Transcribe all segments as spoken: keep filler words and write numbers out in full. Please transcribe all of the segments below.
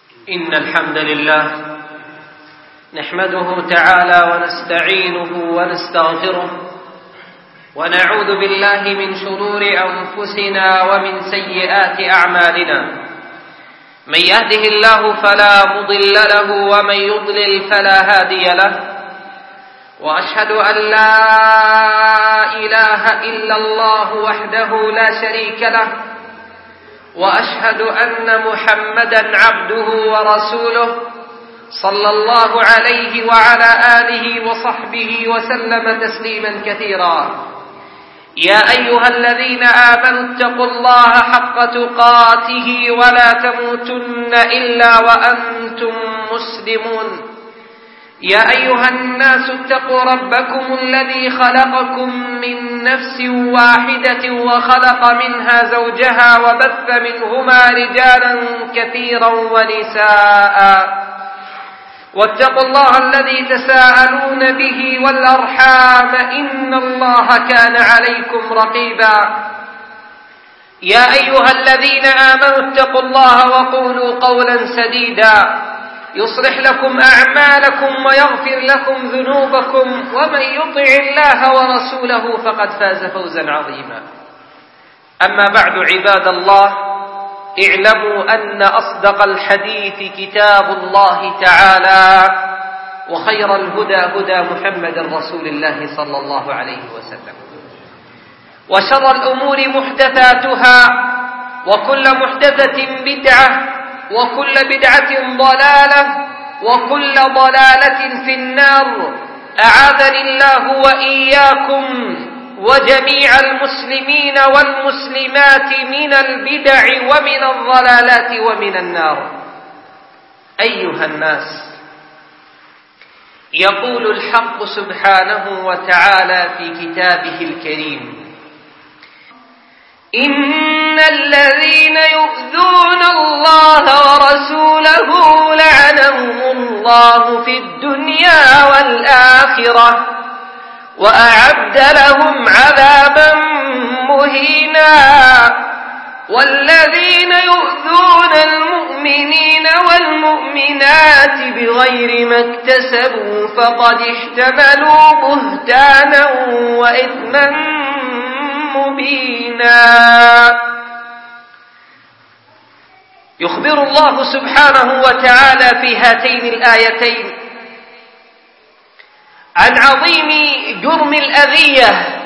إن الحمد لله نحمده تعالى ونستعينه ونستغفره ونعوذ بالله من شرور أنفسنا ومن سيئات أعمالنا. من يهده الله فلا مضل له ومن يضلل فلا هادي له، وأشهد أن لا إله إلا الله وحده لا شريك له، وأشهد أن محمدا عبده ورسوله صلى الله عليه وعلى آله وصحبه وسلم تسليما كثيرا. يا أيها الذين آمنوا اتقوا الله حق تقاته ولا تموتن إلا وأنتم مسلمون. يا أيها الناس اتقوا ربكم الذي خلقكم من نفس واحدة وخلق منها زوجها وبث منهما رجالا كثيرا ونساء، واتقوا الله الذي تساءلون به والأرحام إن الله كان عليكم رقيبا. يا أيها الذين آمنوا اتقوا الله وقولوا قولا سديدا يصلح لكم أعمالكم ويغفر لكم ذنوبكم، ومن يطع الله ورسوله فقد فاز فوزا عظيما. أما بعد، عباد الله، اعلموا أن أصدق الحديث كتاب الله تعالى، وخير الهدى هدى محمد رسول الله صلى الله عليه وسلم، وشر الأمور محدثاتها، وكل محدثة بدعة، وكل بدعة ضلالة، وكل ضلالة في النار. أعاذني الله وإياكم وجميع المسلمين والمسلمات من البدع ومن الضلالات ومن النار. أيها الناس، يقول الحق سبحانه وتعالى في كتابه الكريم: إن الذين يؤذون الله ورسوله لعنهم الله في الدنيا والآخرة وأعد لهم عذابا مهينا. والذين يؤذون المؤمنين والمؤمنات بغير ما اكتسبوا فقد احتملوا بهتانا وإثما مبينا. يخبر الله سبحانه وتعالى في هاتين الآيتين عن عظيم جرم الأذية،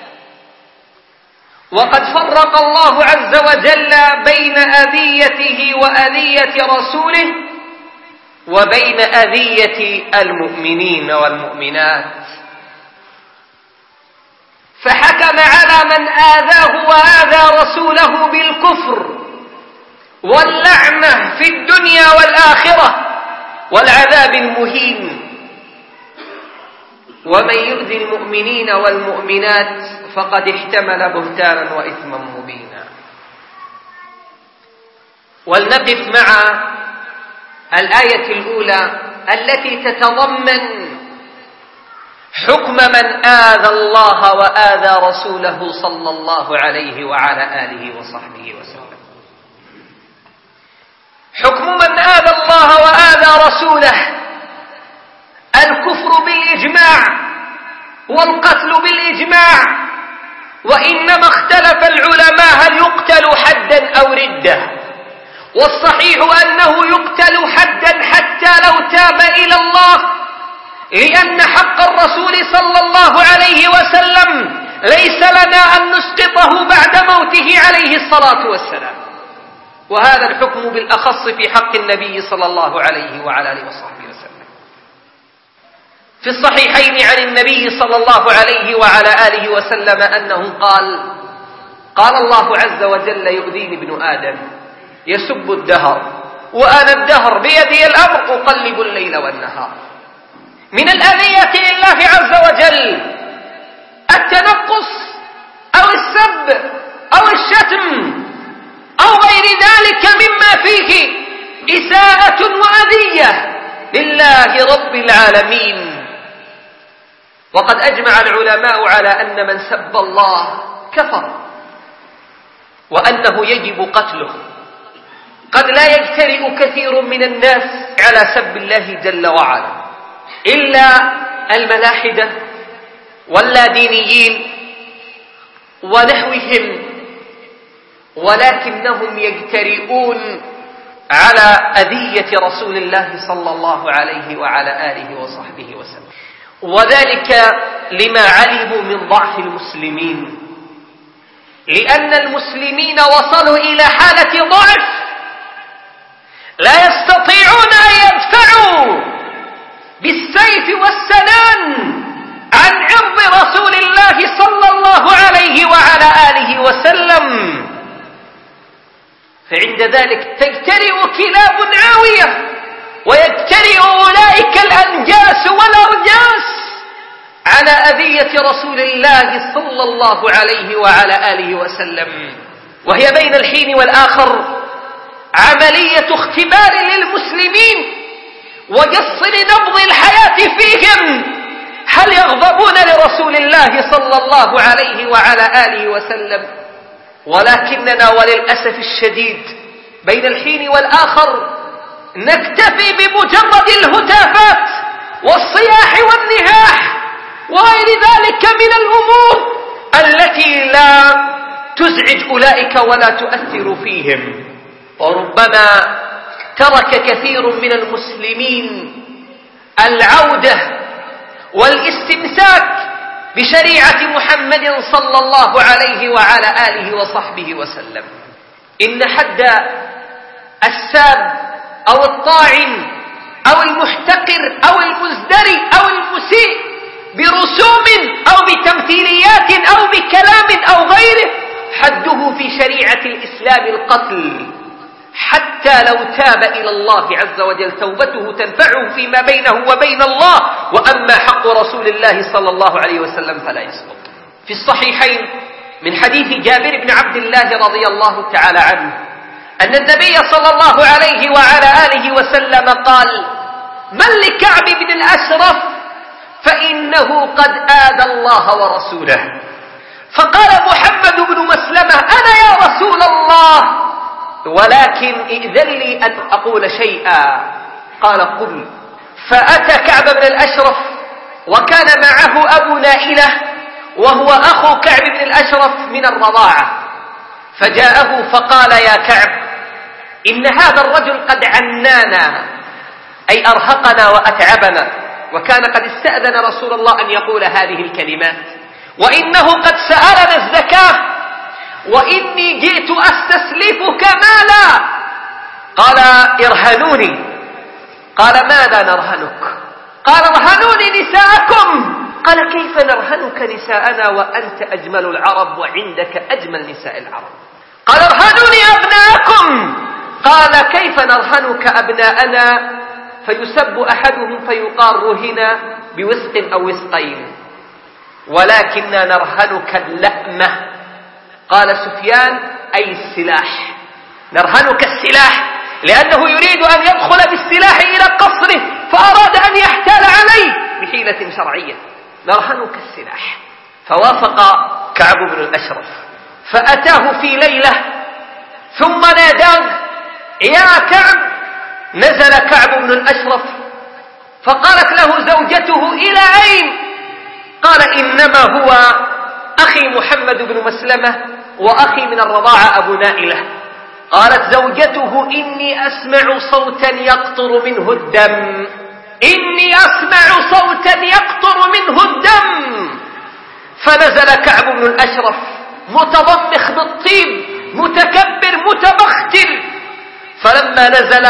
وقد فرق الله عز وجل بين أذيته وأذية رسوله وبين أذية المؤمنين والمؤمنات، فحكم على من آذاه وآذى رسوله بالكفر واللعنة في الدنيا والآخرة والعذاب المهين. ومن يؤذي المؤمنين والمؤمنات فقد احتمل بهتانا وإثما مبينا. ولنقف مع الآية الأولى التي تتضمن حكم من آذى الله وآذى رسوله صلى الله عليه وعلى آله وصحبه وسلم. حكم من آذى الله وآذى رسوله الكفر بالإجماع والقتل بالإجماع، وإنما اختلف العلماء هل يقتل حدا أو ردة، والصحيح أنه يقتل حدا حتى لو تاب إلى الله، لأن حق الرسول صلى الله عليه وسلم ليس لنا أن نسقطه بعد موته عليه الصلاة والسلام. وهذا الحكم بالأخص في حق النبي صلى الله عليه وعلى آله وصحبه وسلم. في الصحيحين عن النبي صلى الله عليه وعلى آله وسلم أنه قال: قال الله عز وجل: يؤذيني ابن آدم يسب الدهر وأنا الدهر بيدي الأمر أقلب الليل والنهار. من الأذية لله عز وجل التنقص أو السب أو الشتم أو غير ذلك مما فيه إساءة وأذية لله رب العالمين. وقد أجمع العلماء على أن من سب الله كفر، وأنه يجب قتله، قد لا يجترئ كثير من الناس على سب الله جل وعلا إلا الملاحدة واللادينيين ونحوهم، ولكنهم يجترئون على أذية رسول الله صلى الله عليه وعلى آله وصحبه وسلم، وذلك لما علموا من ضعف المسلمين، لأن المسلمين وصلوا إلى حالة ضعف لا يستطيعون أن يدفعوا بالسيف والسنان عن عرض رسول الله صلى الله عليه وعلى آله وسلم، فعند ذلك تجترئ كلاب عاوية ويجترئ أولئك الأنجاس والأرجاس على أذية رسول الله صلى الله عليه وعلى آله وسلم، وهي بين الحين والآخر عملية اختبار للمسلمين وجصر نبض الحياة فيهم، هل يغضبون لرسول الله صلى الله عليه وعلى آله وسلم؟ ولكننا وللأسف الشديد بين الحين والآخر نكتفي بمجرد الهتافات والصياح والنهاح وغير ذلك من الأمور التي لا تزعج أولئك ولا تؤثر فيهم. وربما ترك كثير من المسلمين العودة والاستمساك بشريعة محمد صلى الله عليه وعلى آله وصحبه وسلم. إن حد الساب أو الطاعن أو المحتقر أو المزدري أو المسيء برسوم أو بتمثيليات أو بكلام أو غيره حده في شريعة الإسلام القتل، حتى لو تاب إلى الله عز وجل توبته تنفعه فيما بينه وبين الله، وأما حق رسول الله صلى الله عليه وسلم فلا يسقط. في الصحيحين من حديث جابر بن عبد الله رضي الله تعالى عنه أن النبي صلى الله عليه وعلى آله وسلم قال: من لكعب بن الأشرف فإنه قد آذى الله ورسوله. فقال محمد بن مسلمة: أنا يا رسول الله، ولكن ائذن لي أن أقول شيئا. قال: قل. فأتى كعب بن الأشرف وكان معه أبو نائلة وهو أخو كعب بن الأشرف من الرضاعة، فجاءه فقال: يا كعب، إن هذا الرجل قد عنانا، أي أرهقنا وأتعبنا، وكان قد استأذن رسول الله أن يقول هذه الكلمات، وإنه قد سألنا الزكاة، وإني جئت أستسلفك مالا. قال: ارهنوني. قال: ماذا نرهنك؟ قال: ارهنوني نساءكم. قال: كيف نرهنك نساءنا وأنت أجمل العرب وعندك أجمل نساء العرب؟ قال: ارهنوني أبناءكم. قال: كيف نرهنك أبناءنا فيسب أحدهم فيقال رهنا بوسق أو وسقين، ولكننا نرهنك اللأمة. قال سفيان: أي السلاح، نرهنك السلاح، لأنه يريد أن يدخل بالسلاح إلى قصره فأراد أن يحتال عليه بحيلة شرعية، نرهنك السلاح. فوافق كعب بن الأشرف فأتاه في ليلة ثم ناداه: يا كعب. نزل كعب بن الأشرف فقالت له زوجته: إلى أين؟ قال: إنما هو أخي محمد بن مسلمة وأخي من الرضاعة أبو نائلة. قالت زوجته: إني أسمع صوتا يقطر منه الدم، إني أسمع صوتا يقطر منه الدم. فنزل كعب بن الأشرف متضمخ بالطيب متكبر متبختر، فلما نزل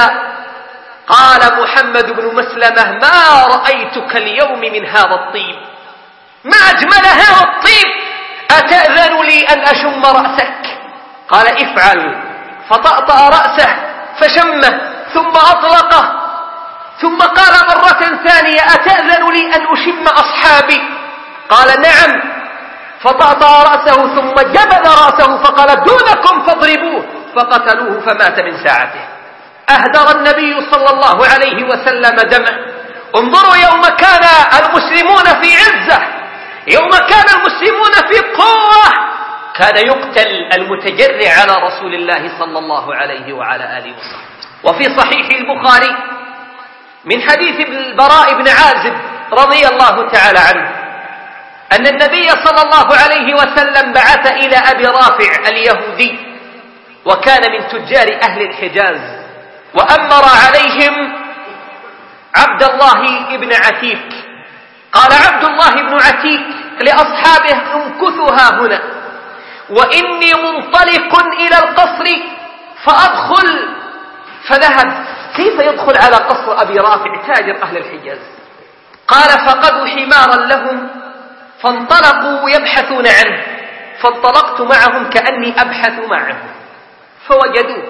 قال محمد بن مسلمة: ما رأيتك اليوم من هذا الطيب، ما أجمل هذا الطيب، أتأذن لي أن أشم رأسك؟ قال: افعل. فطأطأ رأسه فشمه ثم أطلقه، ثم قال مرة ثانية: أتأذن لي أن أشم أصحابي؟ قال: نعم. فطأطأ رأسه ثم جبل رأسه فقال: دونكم فاضربوه، فقتلوه فمات من ساعته. أهدر النبي صلى الله عليه وسلم دمه. انظروا يوم كان المسلمون في عزة، يوم كان المسلمون في قوة، كان يقتل المتجرع على رسول الله صلى الله عليه وعلى آله وسلم. وفي صحيح البخاري من حديث البراء بن عازب رضي الله تعالى عنه أن النبي صلى الله عليه وسلم بعث إلى أبي رافع اليهودي، وكان من تجار أهل الحجاز، وأمر عليهم عبد الله بن عتيك. قال عبد الله بن عتيك لأصحابه: امكثوا ها هنا وإني منطلق إلى القصر فأدخل. فذهب. كيف يدخل على قصر أبي رافع تاجر أهل الحجاز؟ قال: فقدوا حمارا لهم فانطلقوا يبحثون عنه، فانطلقت معهم كأني أبحث معهم فوجدوه.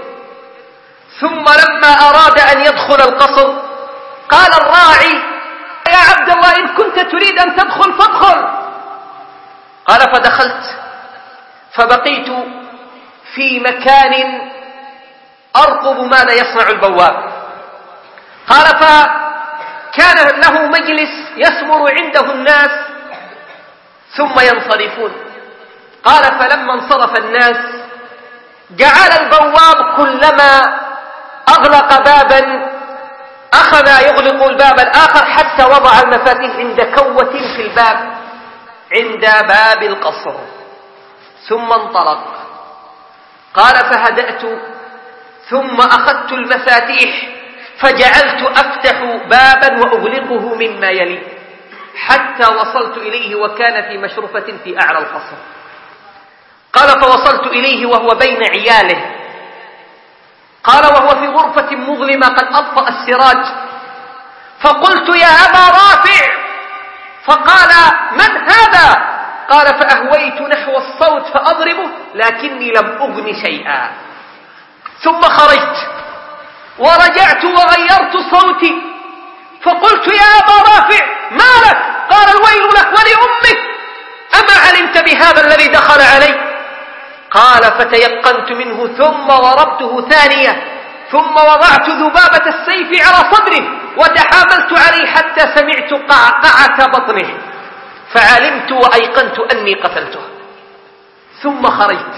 ثم لما أراد أن يدخل القصر قال الراعي: يا عبد الله إن كنت تريد أن تدخل فادخل. قال: فدخلت فبقيت في مكان أرقب ماذا يصنع البواب. قال: فكان له مجلس يسمر عنده الناس ثم ينصرفون. قال: فلما انصرف الناس جعل البواب كلما أغلق بابا أخذ يغلق الباب الآخر حتى وضع المفاتيح عند كوة في الباب عند باب القصر، ثم انطلق. قال: فهدأت ثم أخذت المفاتيح فجعلت أفتح بابا وأغلقه مما يلي حتى وصلت إليه، وكان في مشرفة في أعلى القصر. قال: فوصلت إليه وهو بين عياله. قال: وهو في غرفة مظلمة قد أطفأ السراج. فقلت: يا أبا رافع. فقال: من هذا؟ قال: فأهويت نحو الصوت فأضربه لكني لم أغن شيئا. ثم خرجت ورجعت وغيرت صوتي فقلت: يا أبا رافع ما لك؟ قال: الويل لك ولأمك، أما علمت بهذا الذي دخل علي؟ قال: فتيقنت منه ثم ضربته ثانية، ثم وضعت ذبابة السيف على صدره وتحاملت عليه حتى سمعت قعقعة بطنه، فعلمت وأيقنت أني قتلته. ثم خرجت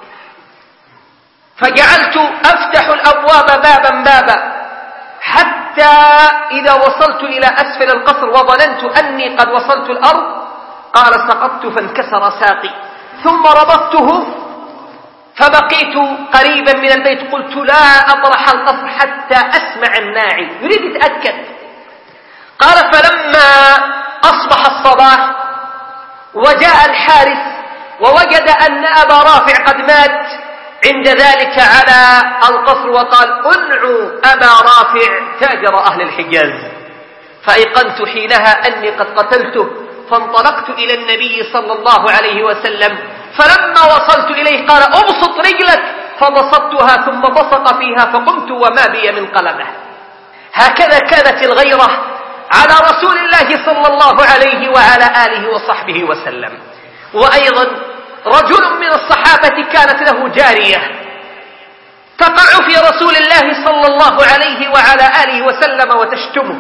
فجعلت أفتح الأبواب بابا بابا حتى إذا وصلت إلى أسفل القصر وظننت أني قد وصلت الأرض قال: سقطت فانكسر ساقي، ثم ربطته فبقيت قريبا من البيت. قلت: لا أبرح القصر حتى أسمع الناعي، يريد يتأكد. قال: فلما أصبح الصباح وجاء الحارس ووجد أن أبا رافع قد مات عند ذلك على القصر وقال: انعوا أبا رافع تاجر أهل الحجاز. فأيقنت حينها أني قد قتلته، فانطلقت إلى النبي صلى الله عليه وسلم. فلما وصلت إليه قال: أبسط رجلك، فبسطتها ثم بسط فيها فقمت وما بي من قلبه. هكذا كانت الغيرة على رسول الله صلى الله عليه وعلى آله وصحبه وسلم. وأيضا رجل من الصحابة كانت له جارية تقع في رسول الله صلى الله عليه وعلى آله وسلم وتشتمه،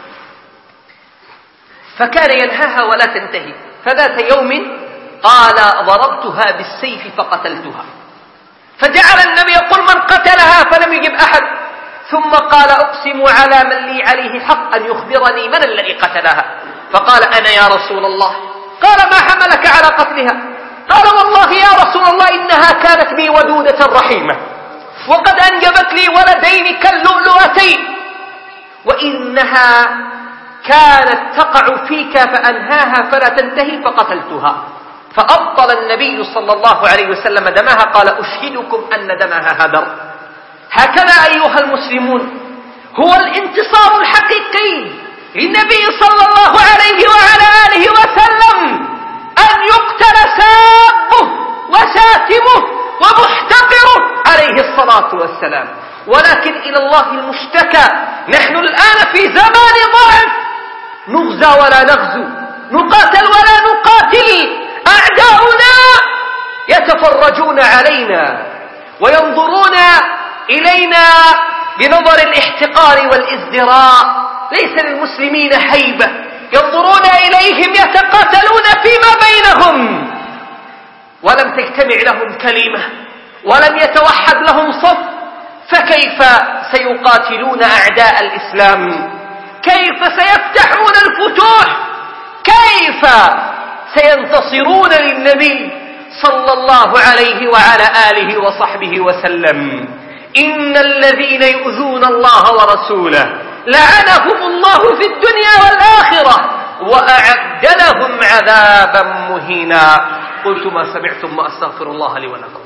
فكان ينهاها ولا تنتهي. فذات يوم قال: ضربتها بالسيف فقتلتها. فجعل النبي يقول: من قتلها؟ فلم يجب أحد. ثم قال: أقسم على من لي عليه حق أن يخبرني من الذي قتلها. فقال: أنا يا رسول الله. قال: ما حملك على قتلها؟ قال: والله يا رسول الله إنها كانت بي ودودة رحيمة، وقد أنجبت لي ولدين كاللؤلؤتين، وإنها كانت تقع فيك فأنهاها فلا تنتهي فقتلتها. فأبطل النبي صلى الله عليه وسلم دمها. قال: أشهدكم أن دمها هدر. هكذا أيها المسلمون هو الانتصار الحقيقي للنبي صلى الله عليه وعلى آله وسلم، أن يقتل سابه وشاتمه ومحتقره عليه الصلاة والسلام. ولكن إلى الله المشتكى. نحن الآن في زمان ضعف، نغزى ولا نغزو، نقاتل ولا نقاتل. أعداؤنا يتفرجون علينا وينظرون إلينا بنظر الاحتقار والازدراء. ليس للمسلمين هيبة، ينظرون إليهم يتقاتلون فيما بينهم. ولم تجتمع لهم كلمة ولم يتوحد لهم صف، فكيف سيقاتلون أعداء الإسلام؟ كيف سيفتحون الفتوح؟ كيف سينتصرون للنبي صلى الله عليه وعلى آله وصحبه وسلم؟ إن الذين يؤذون الله ورسوله لعنهم الله في الدنيا والآخرة وأعد لهم عذابا مهينا. قلت ما سمعتم وأستغفر الله لي ولكم.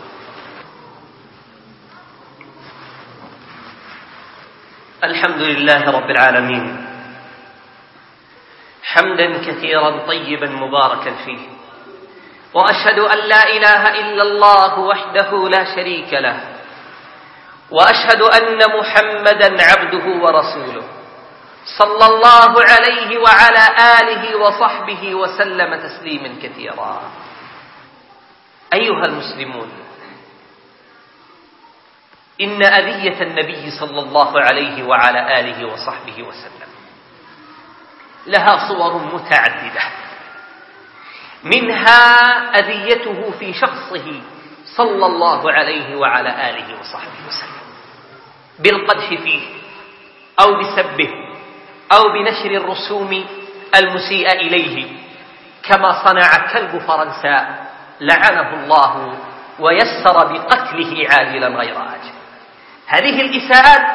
الحمد لله رب العالمين، حمدا كثيرا طيبا مباركا فيه، وأشهد أن لا إله إلا الله وحده لا شريك له، وأشهد أن محمدا عبده ورسوله صلى الله عليه وعلى آله وصحبه وسلم تسليما كثيرا. أيها المسلمون، إن أذية النبي صلى الله عليه وعلى آله وصحبه وسلم لها صور متعددة، منها أذيته في شخصه صلى الله عليه وعلى آله وصحبه وسلم بالقدح فيه أو بسبه أو بنشر الرسوم المسيئة إليه، كما صنع كلب فرنسا لعنه الله ويسر بقتله عاجلا غير آجل. هذه الإساءات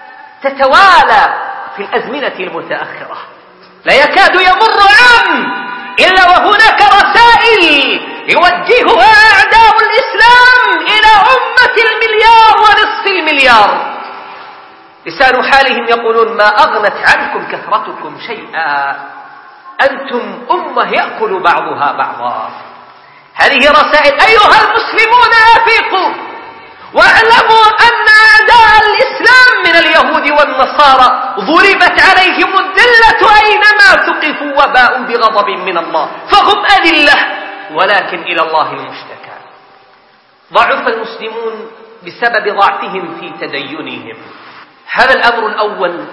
تتوالى في الأزمنة المتأخرة، لا يكاد يمر عام إلا وهناك رسائل يوجهها أعداء الإسلام إلى أمة المليار ونصف المليار. لسان حالهم يقولون ما أغنت عنكم كثرتكم شيئا، أنتم أمة يأكل بعضها بعضا. هذه رسائل. أيها المسلمون أفيقوا واعلموا أن أعداء الإسلام من اليهود والنصارى ضربت عليهم الذلة أينما ثقفوا وباءوا بغضب من الله، فهم أذلة ولكن إلى الله المشتكى. ضعف المسلمون بسبب ضعفهم في تدينهم. هذا الأمر الأول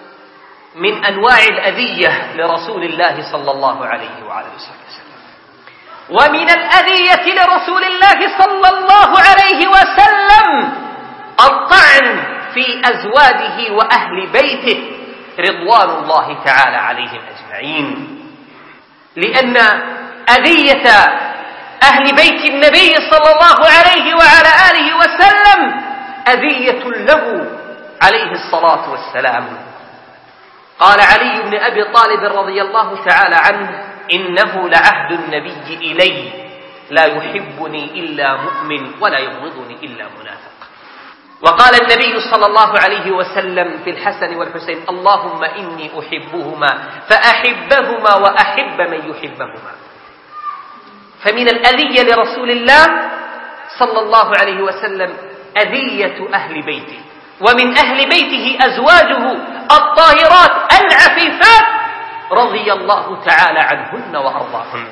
من أنواع الأذية لرسول الله صلى الله عليه وعلى آله وسلم. ومن الأذية لرسول الله صلى الله عليه وسلم الطعن في أزواجه وأهل بيته رضوان الله تعالى عليهم أجمعين، لأن أذية أهل بيت النبي صلى الله عليه وعلى آله وسلم أذية له عليه الصلاة والسلام. قال علي بن أبي طالب رضي الله تعالى عنه: إنه لعهد النبي إلي لا يحبني إلا مؤمن ولا يبغضني إلا منافق. وقال النبي صلى الله عليه وسلم في الحسن والحسين: اللهم إني أحبهما فأحبهما وأحب من يحبهما. فمن الأذية لرسول الله صلى الله عليه وسلم أذية أهل بيته، ومن أهل بيته أزواجه الطاهرات العفيفات رضي الله تعالى عنهن وأرضاهن.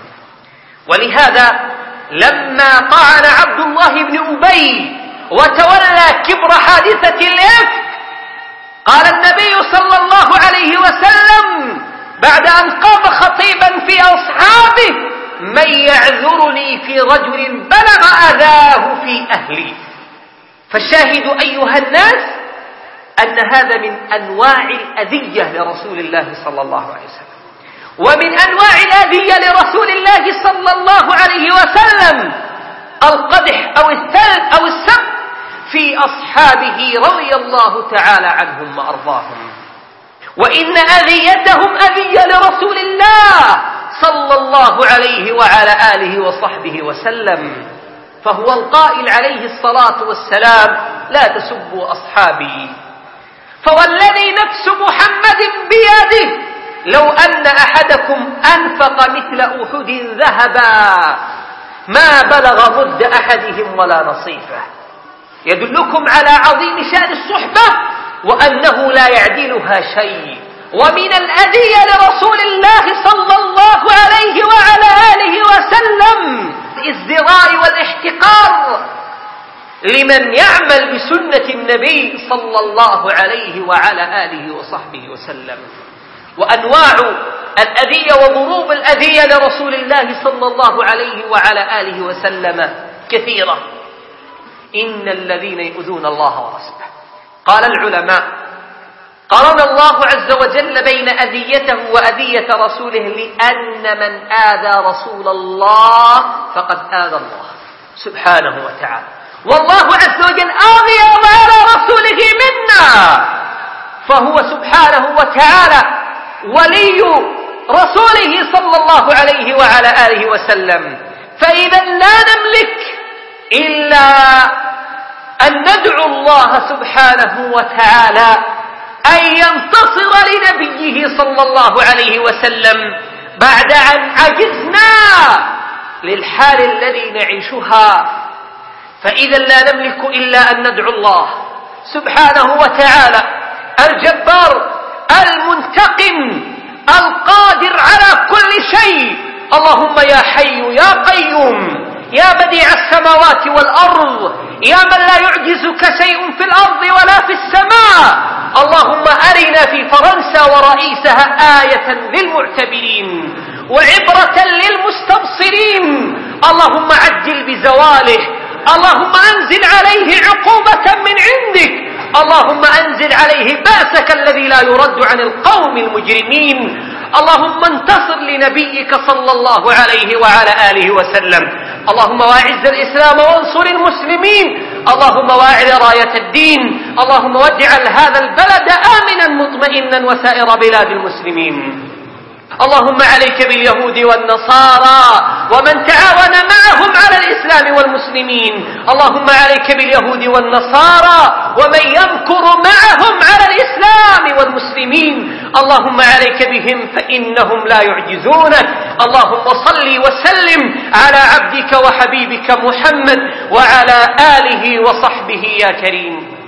ولهذا لما طعن عبد الله بن أبي وتولى كبر حادثة الإفك، قال النبي صلى الله عليه وسلم بعد أن قام خطيبا في أصحابه: من يعذرني في رجل بلغ أذاه في أهلي. فالشاهد أيها الناس أن هذا من أنواع الأذية لرسول الله صلى الله عليه وسلم. ومن أنواع الأذية لرسول الله صلى الله عليه وسلم القدح أو الثلب أو السب في أصحابه رضي الله تعالى عنهم وأرضاهم. وإن أذيتهم أذية لرسول الله صلى الله عليه وعلى آله وصحبه وسلم، فهو القائل عليه الصلاة والسلام: لا تسبوا أصحابي، فوالذي نفس محمد بيده لو أن أحدكم أنفق مثل أحد ذهبا ما بلغ مد أحدهم ولا نصيفه. يدلكم على عظيم شأن الصحبة وأنه لا يعدلها شيء. ومن الأذية لرسول الله صلى الله عليه وعلى آله وسلم الازدراء والاحتقار لمن يعمل بسنة النبي صلى الله عليه وعلى آله وصحبه وسلم. وأنواع الأذية وضروب الأذية لرسول الله صلى الله عليه وعلى آله وسلم كثيرة. إن الذين يؤذون الله ورسوله، قال العلماء قرن الله عز وجل بين أذيته وأذية رسوله، لأن من آذى رسول الله فقد آذى الله سبحانه وتعالى، والله عز وجل آذي وعلى رسوله منا، فهو سبحانه وتعالى ولي رسوله صلى الله عليه وعلى آله وسلم. فإذا لا نملك إلا أن ندعو الله سبحانه وتعالى أن ينتصر لنبيه صلى الله عليه وسلم بعد أن عجزنا للحال الذي نعيشها. فإذا لا نملك إلا أن ندعو الله سبحانه وتعالى الجبار المنتقم القادر على كل شيء. اللهم يا حي يا قيوم يا بديع السماوات والأرض، يا من لا يعجزك شيء في الأرض ولا في السماء، اللهم أرنا في فرنسا ورئيسها آية للمعتبرين وعبرة للمستبصرين، اللهم عجل بزواله، اللهم أنزل عليه عقوبة من عندك، اللهم أنزل عليه بأسك الذي لا يرد عن القوم المجرمين، اللهم انتصر لنبيك صلى الله عليه وعلى آله وسلم، اللهم واعز الإسلام وانصر المسلمين، اللهم واعل راية الدين، اللهم واجعل هذا البلد آمنا مطمئنا وسائر بلاد المسلمين. اللهم عليك باليهود والنصارى ومن تعاون معهم على الإسلام والمسلمين، اللهم عليك باليهود والنصارى ومن يمكر معهم على الإسلام والمسلمين، اللهم عليك بهم فإنهم لا يعجزونك. اللهم صل وسلم على عبدك وحبيبك محمد وعلى آله وصحبه يا كريم.